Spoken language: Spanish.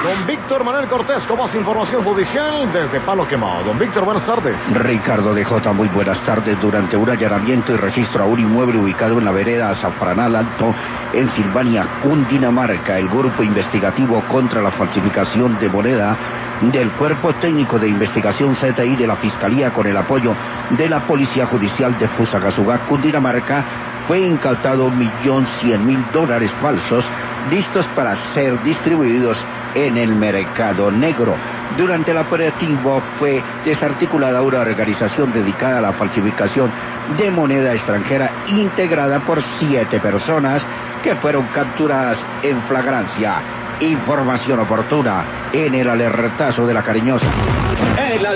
Don Víctor Manuel Cortés con más información judicial desde Palo Quemado. Don Víctor, buenas tardes. Ricardo DJ, muy buenas tardes. Durante un allanamiento y registro a un inmueble ubicado en la vereda Azafranal Alto, en Silvania, Cundinamarca, el grupo investigativo contra la falsificación de moneda del Cuerpo Técnico de Investigación CTI de la Fiscalía, con el apoyo de la Policía Judicial de Fusagasugá, Cundinamarca, fue incautado $1.100.000 falsos, listos para ser distribuidos en el mercado negro. Durante el operativo fue desarticulada una organización dedicada a la falsificación de moneda extranjera, integrada por 7 personas que fueron capturadas en flagrancia. Información oportuna en el alertazo de la cariñosa.